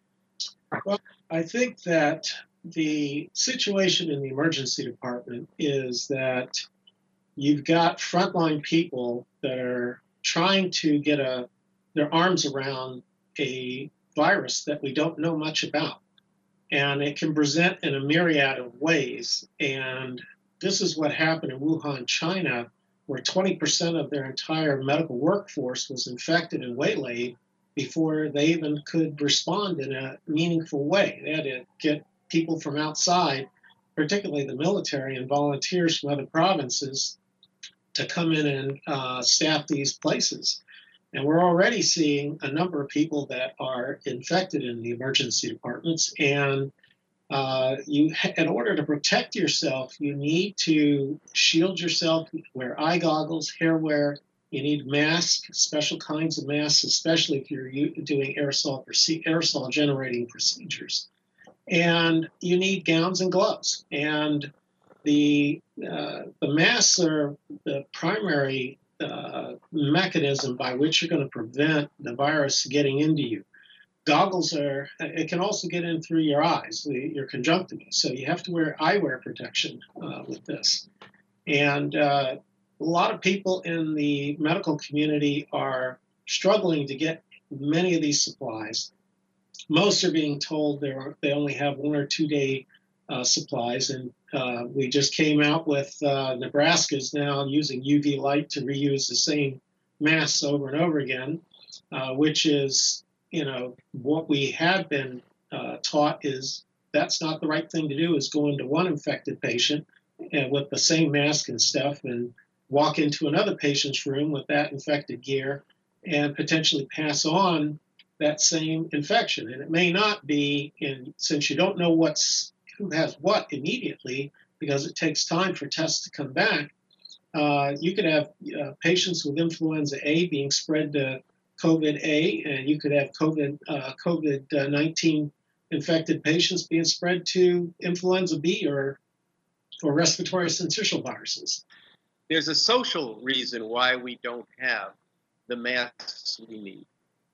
Well, I think that the situation in the emergency department is that you've got frontline people that are trying to get a, their arms around a virus that we don't know much about. And it can present in a myriad of ways. And this is what happened in Wuhan, China, where twenty percent of their entire medical workforce was infected and waylaid before they even could respond in a meaningful way. They had to get people from outside, particularly the military and volunteers from other provinces, to come in and uh, staff these places. And we're already seeing a number of people that are infected in the emergency departments. And uh, you, in order to protect yourself, you need to shield yourself, wear eye goggles, hair wear, You need masks, special kinds of masks, especially if you're doing aerosol aerosol generating procedures. And you need gowns and gloves. And the uh, the masks are the primary uh, mechanism by which you're going to prevent the virus getting into you. Goggles are, it can also get in through your eyes, your conjunctiva. So you have to wear eyewear protection uh, with this. And uh, a lot of people in the medical community are struggling to get many of these supplies. Most are being told they're, they only have one or two day uh, supplies. And uh, we just came out with uh, Nebraska's now using U V light to reuse the same masks over and over again, uh, which is, you know, what we have been uh, taught is that's not the right thing to do, is go into one infected patient and with the same mask and stuff and walk into another patient's room with that infected gear and potentially pass on that same infection. And it may not be, in, since you don't know what's who has what immediately, because it takes time for tests to come back, uh, you could have uh, patients with influenza A being spread to COVID A, and you could have COVID uh, COVID nineteen infected patients being spread to influenza B or or respiratory syncytial viruses. There's a social reason why we don't have the masks we need.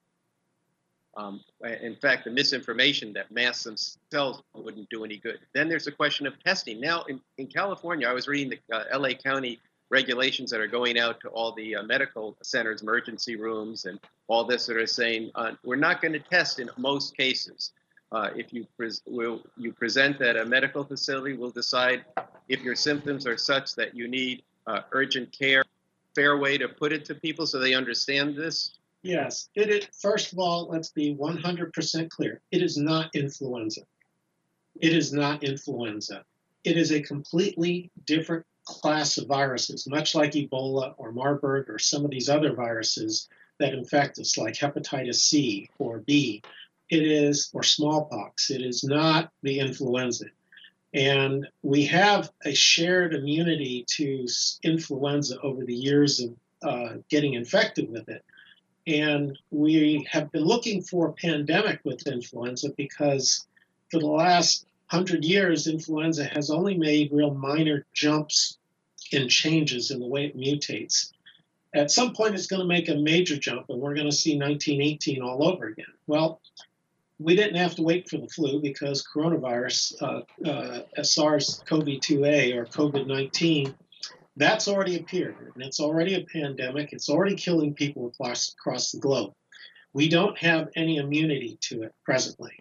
Um, in fact, the misinformation that masks themselves wouldn't do any good. Then there's a question of testing. Now, in, in California, I was reading the uh, L A County regulations that are going out to all the uh, medical centers, emergency rooms, and all this that are saying, uh, we're not going to test in most cases. Uh, if you, pres will, you present at a medical facility, we'll decide if your symptoms are such that you need uh, urgent care. Fair way to put it to people so they understand this? Yes. It is, first of all, let's be one hundred percent clear. It is not influenza. It is not influenza. It is a completely different class of viruses, much like Ebola or Marburg or some of these other viruses that infect us, like hepatitis C or B. It is, or smallpox. It is not the influenza. And we have a shared immunity to influenza over the years of uh, getting infected with it. And we have been looking for a pandemic with influenza because for the last hundred years, influenza has only made real minor jumps in changes in the way it mutates. At some point, it's going to make a major jump, and we're going to see nineteen eighteen all over again. Well, we didn't have to wait for the flu because coronavirus, uh, uh, SARS CoV two A or COVID nineteen, that's already appeared, and it's already a pandemic. It's already killing people across, across the globe. We don't have any immunity to it presently.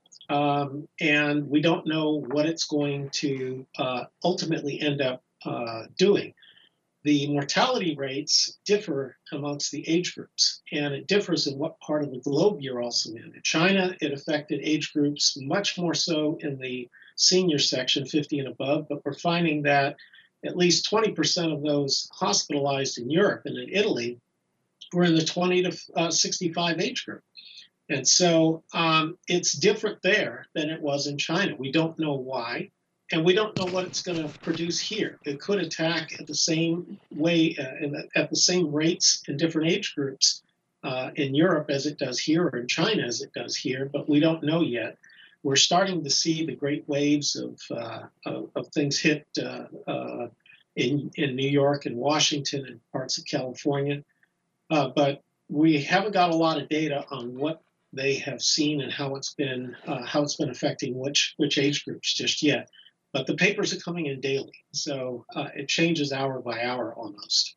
Um, and we don't know what it's going to uh, ultimately end up uh, doing. The mortality rates differ amongst the age groups, and it differs in what part of the globe you're also in. In China, it affected age groups much more so in the senior section, fifty and above, but we're finding that at least twenty percent of those hospitalized in Europe and in Italy were in the twenty to sixty-five age group. And so um, it's different there than it was in China. We don't know why, and we don't know what it's going to produce here. It could attack at the same way, uh, in the, at the same rates in different age groups uh, in Europe as it does here, or in China as it does here, but we don't know yet. We're starting to see the great waves of, uh, of, of things hit uh, uh, in, in New York and Washington and parts of California, uh, but we haven't got a lot of data on what they have seen and how it's been uh, how it's been affecting which which age groups just yet. But the papers are coming in daily, so uh, it changes hour by hour almost.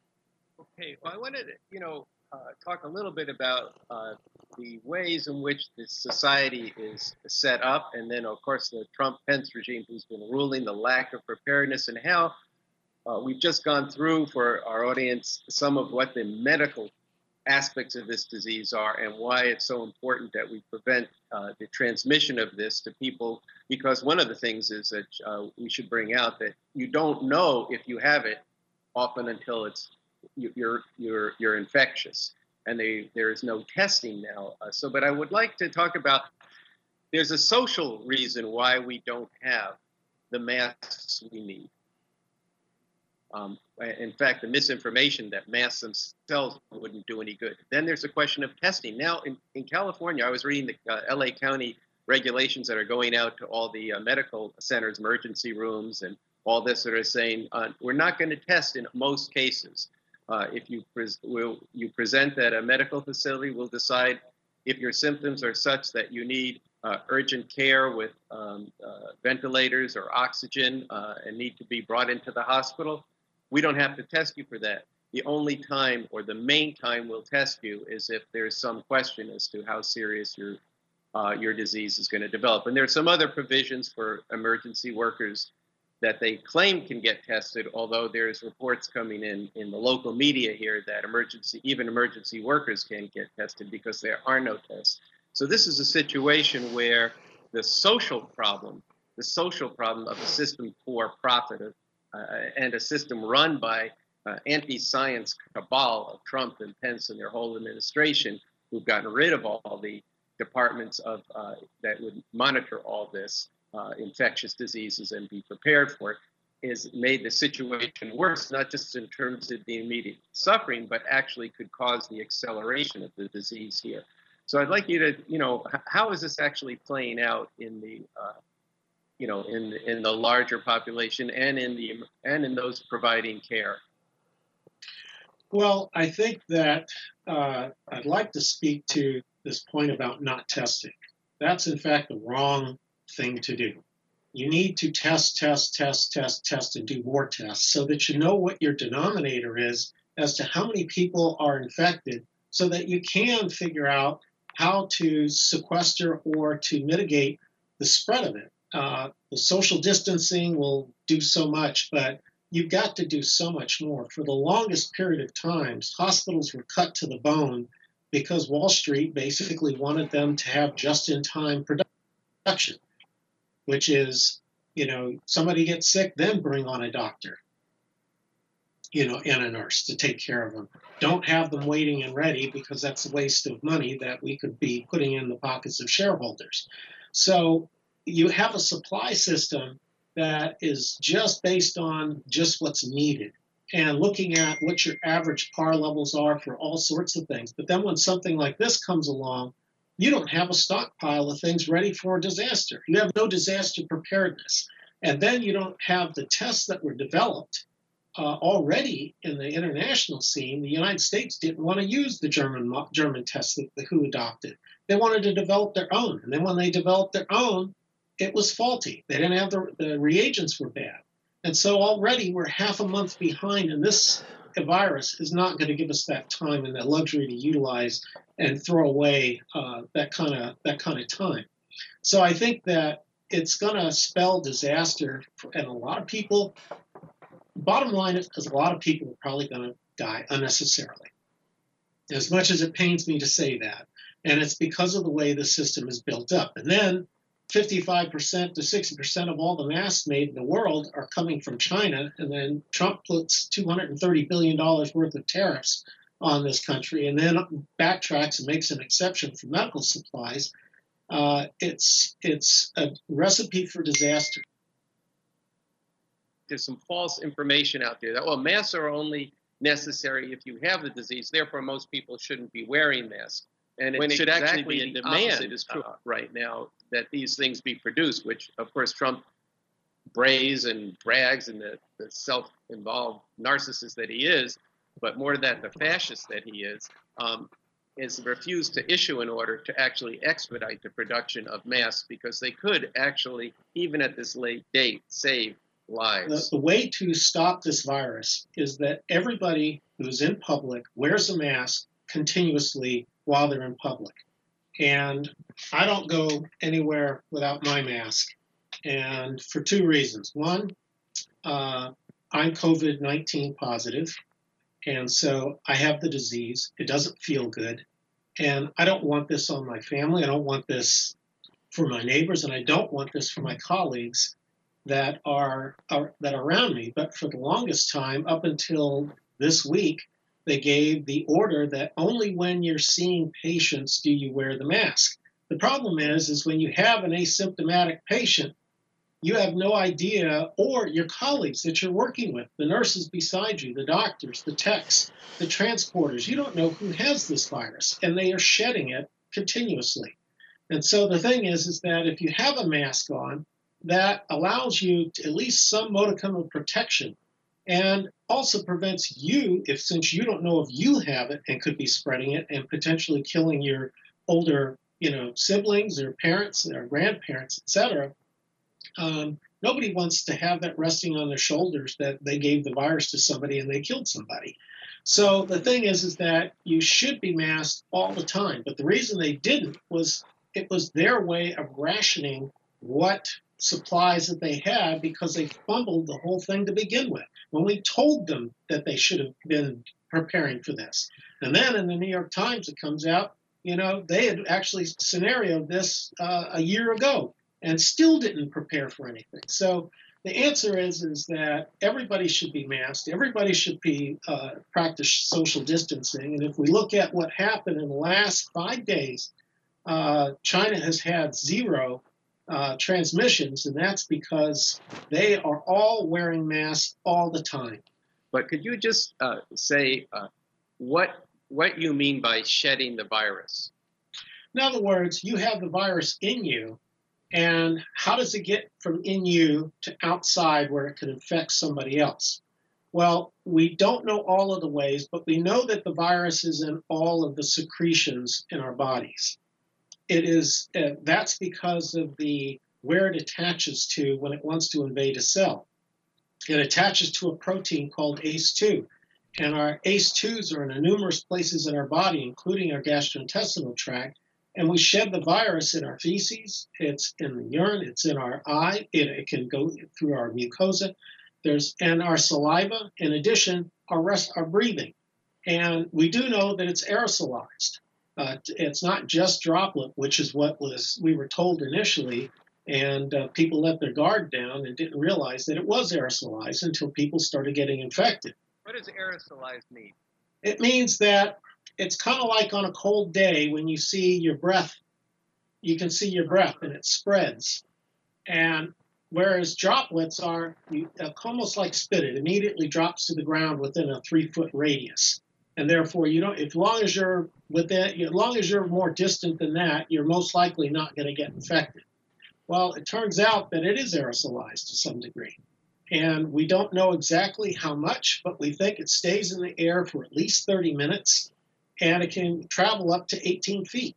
Okay, well, I wanted to, you know, uh, talk a little bit about uh, the ways in which this society is set up, and then, of course, the Trump-Pence regime who's been ruling, the lack of preparedness, and how uh, we've just gone through for our audience some of what the medical aspects of this disease are and why it's so important that we prevent uh, the transmission of this to people, because one of the things is that uh, we should bring out that you don't know if you have it often until it's you, you're you're you're infectious, and they, there is no testing now. Uh, so, but I would like to talk about there's a social reason why we don't have the masks we need. Um, in fact, the misinformation that masks themselves wouldn't do any good. Then there's a question of testing. Now, in, in California, I was reading the uh, L A County regulations that are going out to all the uh, medical centers, emergency rooms, and all this that are saying, uh, we're not going to test in most cases. Uh, if you, pres- will, you present at a medical facility, we'll decide if your symptoms are such that you need uh, urgent care with um, uh, ventilators or oxygen uh, and need to be brought into the hospital. We don't have to test you for that. The only time, or the main time we'll test you, is if there's some question as to how serious your uh, your disease is going to develop. And there are some other provisions for emergency workers that they claim can get tested, although there's reports coming in in the local media here that emergency, even emergency workers can't get tested because there are no tests. So this is a situation where the social problem, the social problem of a system for profit of, uh, and a system run by uh, anti-science cabal of Trump and Pence and their whole administration, who've gotten rid of all the departments of uh, that would monitor all this, Uh, infectious diseases and be prepared for it, is made the situation worse, not just in terms of the immediate suffering, but actually could cause the acceleration of the disease here. So I'd like you to, you know, h- how is this actually playing out in the, uh, you know, in in the larger population and in the and in those providing care? Well, I think that uh, I'd like to speak to this point about not testing. That's in fact the wrong thing to do. You need to test, test, test, test, test, and do more tests so that you know what your denominator is as to how many people are infected, so that you can figure out how to sequester or to mitigate the spread of it. Uh, the social distancing will do so much, but you've got to do so much more. For the longest period of times, hospitals were cut to the bone because Wall Street basically wanted them to have just-in-time production, which is, you know, somebody gets sick, then bring on a doctor, you know, and a nurse to take care of them. Don't have them waiting and ready, because that's a waste of money that we could be putting in the pockets of shareholders. So you have a supply system that is just based on just what's needed and looking at what your average par levels are for all sorts of things. But then when something like this comes along, you don't have a stockpile of things ready for a disaster. You have no disaster preparedness. And then you don't have the tests that were developed uh, already in the international scene. The United States didn't want to use the German German tests that the W H O adopted. They wanted to develop their own. And then when they developed their own, it was faulty. They didn't have the, the reagents were bad. And so already we're half a month behind, and this virus is not going to give us that time and that luxury to utilize and throw away uh, that kind of that kind of time. So I think that it's going to spell disaster, for, and a lot of people. Bottom line is, is a lot of people are probably going to die unnecessarily. As much as it pains me to say that, and it's because of the way the system is built up. And then fifty-five percent to sixty percent of all the masks made in the world are coming from China, and then Trump puts two hundred thirty billion dollars worth of tariffs on this country, and then backtracks and makes an exception for medical supplies. Uh, it's it's a recipe for disaster. There's some false information out there that, well, masks are only necessary if you have the disease, therefore most people shouldn't be wearing masks. And it When should exactly actually be the the demand opposite is true. uh, right now that these things be produced, which of course Trump brays and brags and the, the self-involved narcissist that he is, but more than that, the fascist that he is, um, is refused to issue an order to actually expedite the production of masks, because they could actually, even at this late date, save lives. The, the way to stop this virus is that everybody who's in public wears a mask continuously while they're in public. And I don't go anywhere without my mask, and for two reasons. One, uh, I'm COVID nineteen positive, and so I have the disease. It doesn't feel good, and I don't want this on my family. I don't want this for my neighbors, and I don't want this for my colleagues that are, are that are around me. But for the longest time, up until this week, they gave the order that only when you're seeing patients do you wear the mask. The problem is, is when you have an asymptomatic patient, you have no idea, or your colleagues that you're working with, the nurses beside you, the doctors, the techs, the transporters, you don't know who has this virus, and they are shedding it continuously. And so the thing is, is that if you have a mask on, that allows you to at least some modicum of protection, and also prevents you, if since you don't know if you have it and could be spreading it and potentially killing your older, you know, siblings or parents or grandparents, et cetera. Um, nobody wants to have that resting on their shoulders that they gave the virus to somebody and they killed somebody. So the thing is, is that you should be masked all the time. But the reason they didn't was it was their way of rationing what supplies that they had, because they fumbled the whole thing to begin with when we told them that they should have been preparing for this. And then in the New York Times, it comes out, you know, they had actually scenarioed this uh, a year ago and still didn't prepare for anything. So the answer is, is that everybody should be masked. Everybody should be uh, practice social distancing. And if we look at what happened in the last five days, uh, China has had zero uh, transmissions, and that's because they are all wearing masks all the time. But could you just uh, say uh, what what you mean by shedding the virus? In other words, you have the virus in you, and how does it get from in you to outside where it could infect somebody else? Well, we don't know all of the ways, but we know that the virus is in all of the secretions in our bodies. It is, uh, that's because of the where it attaches to when it wants to invade a cell. It attaches to a protein called A C E two. And our A C E twos are in numerous places in our body, including our gastrointestinal tract. And we shed the virus in our feces. It's in the urine. It's in our eye. It, it can go through our mucosa. There's and our saliva. In addition, our rest, our breathing. And we do know that it's aerosolized. Uh, it's not just droplet, which is what was we were told initially. And uh, people let their guard down and didn't realize that it was aerosolized until people started getting infected. What does aerosolized mean? It means that it's kind of like on a cold day when you see your breath, you can see your breath and it spreads. And whereas droplets are you, uh, almost like spit, it immediately drops to the ground within a three foot radius. And therefore, you don't, as long as you're within, as long as you're more distant than that, you're most likely not going to get infected. Well, it turns out that it is aerosolized to some degree. And we don't know exactly how much, but we think it stays in the air for at least thirty minutes, and it can travel up to eighteen feet.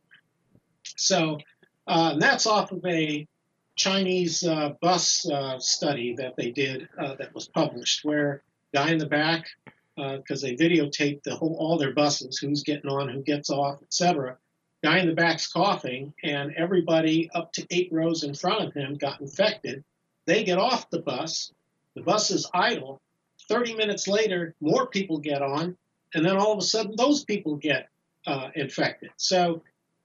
So uh, and that's off of a Chinese uh, bus uh, study that they did uh, that was published, where guy in the back, because uh, they videotaped the whole all their buses, who's getting on, who gets off, et cetera. Guy in the back's coughing, and everybody up to eight rows in front of him got infected. They get off the bus. The bus is idle. thirty minutes later, more people get on, and then all of a sudden, those people get uh, infected. So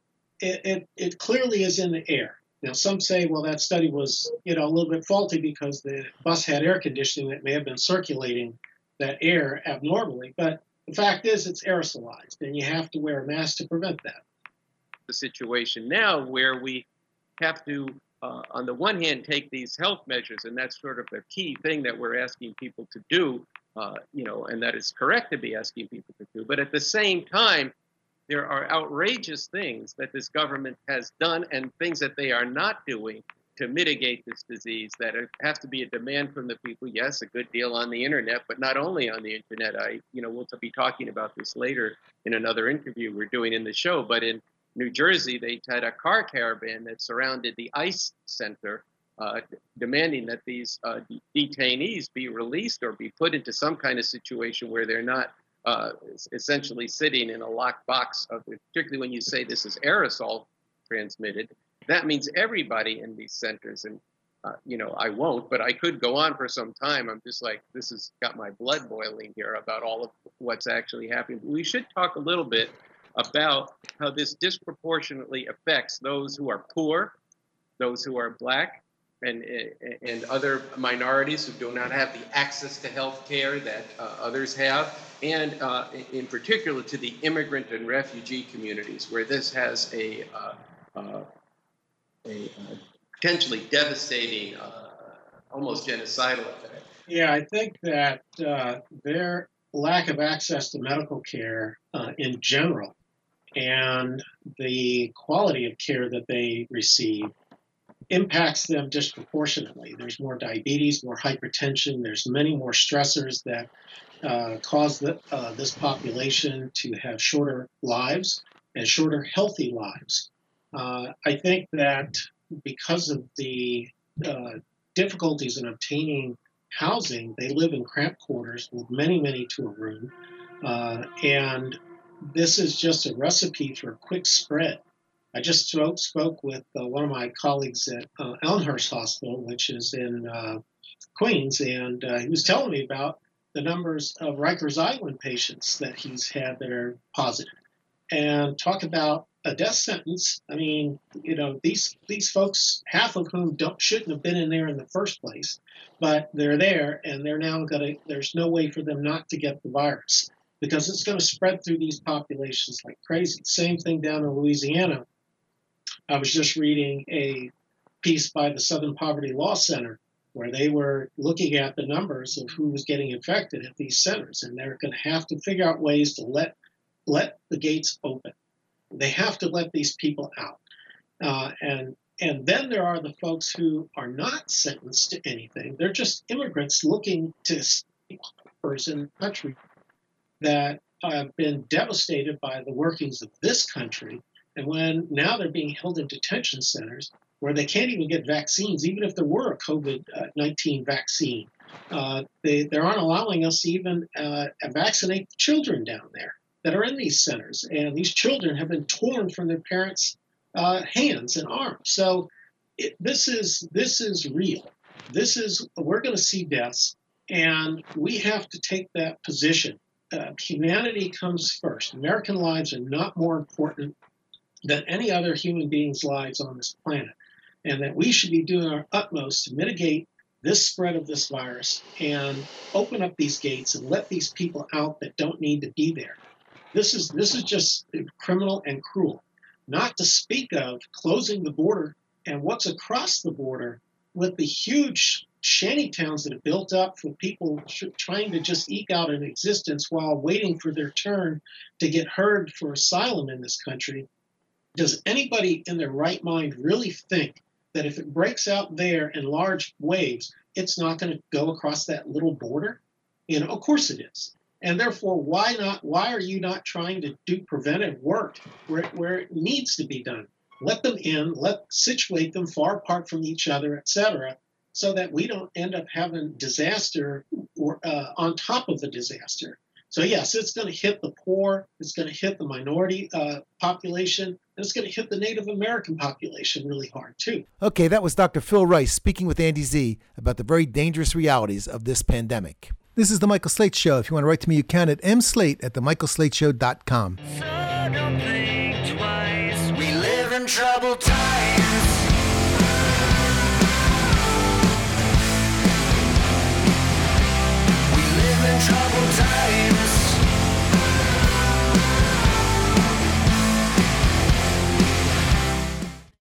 it, it, it clearly is in the air. Now, some say, well, that study was, you know, a little bit faulty because the bus had air conditioning that may have been circulating that air abnormally. But the fact is, it's aerosolized, and you have to wear a mask to prevent that. The situation now where we have to, uh, on the one hand, take these health measures, and that's sort of the key thing that we're asking people to do, uh, you know, and that is correct to be asking people to do. But at the same time, there are outrageous things that this government has done and things that they are not doing to mitigate this disease that have to be a demand from the people. Yes, a good deal on the internet, but not only on the internet. I, you know, we'll be talking about this later in another interview we're doing in the show, but in New Jersey, they had a car caravan that surrounded the ICE center, uh, demanding that these uh, detainees be released or be put into some kind of situation where they're not uh, essentially sitting in a locked box, of, particularly when you say this is aerosol transmitted. That means everybody in these centers, and uh, you know, I won't, but I could go on for some time. I'm just like, this has got my blood boiling here about all of what's actually happening. We should talk a little bit about how this disproportionately affects those who are poor, those who are black, and and other minorities who do not have the access to health care that uh, others have, and uh, in particular to the immigrant and refugee communities, where this has a, uh, uh, a uh, potentially devastating uh, almost genocidal effect. Yeah, I think that uh, their lack of access to medical care uh, in general and the quality of care that they receive impacts them disproportionately. There's more diabetes, more hypertension. There's many more stressors that uh, cause the, uh, this population to have shorter lives and shorter healthy lives. Uh, I think that because of the uh, difficulties in obtaining housing, they live in cramped quarters with many, many to a room. Uh, and this is just a recipe for a quick spread. I just spoke, spoke with uh, one of my colleagues at uh, Elmhurst Hospital, which is in uh, Queens, and uh, he was telling me about the numbers of Rikers Island patients that he's had that are positive. And talk about a death sentence. I mean, you know, these these folks, half of whom don't shouldn't have been in there in the first place, but they're there, and they're now going to. There's no way for them not to get the virus because it's going to spread through these populations like crazy. Same thing down in Louisiana. I was just reading a piece by the Southern Poverty Law Center where they were looking at the numbers of who was getting infected at these centers, and they're going to have to figure out ways to let let the gates open. They have to let these people out. Uh, and and then there are the folks who are not sentenced to anything. They're just immigrants looking to stay in the country that have been devastated by the workings of this country. And when now they're being held in detention centers where they can't even get vaccines, even if there were a COVID nineteen vaccine. Uh, they, they aren't allowing us to even uh, vaccinate the children down there that are in these centers. And these children have been torn from their parents' uh, hands and arms. So it, this is this is real. This is, we're going to see deaths, and we have to take that position. Uh, humanity comes first. American lives are not more important than any other human being's lives on this planet, and that we should be doing our utmost to mitigate this spread of this virus and open up these gates and let these people out that don't need to be there. This is this is just criminal and cruel, not to speak of closing the border and what's across the border with the huge shanty towns that have built up for people trying to just eke out an existence while waiting for their turn to get heard for asylum in this country. Does anybody in their right mind really think that if it breaks out there in large waves, it's not going to go across that little border? You know, of course it is. And therefore, why not? Why are you not trying to do preventive work where, where it needs to be done? Let them in, let situate them far apart from each other, et cetera, so that we don't end up having disaster or, uh, on top of the disaster. So yes, it's going to hit the poor, it's going to hit the minority uh, population, and it's going to hit the Native American population really hard too. Okay, that was Doctor Phil Rice speaking with Andy Z about the very dangerous realities of this pandemic. This is The Michael Slate Show. If you want to write to me, you can at mslate at the michael slate show dot com. So don't think twice. We live in troubled times.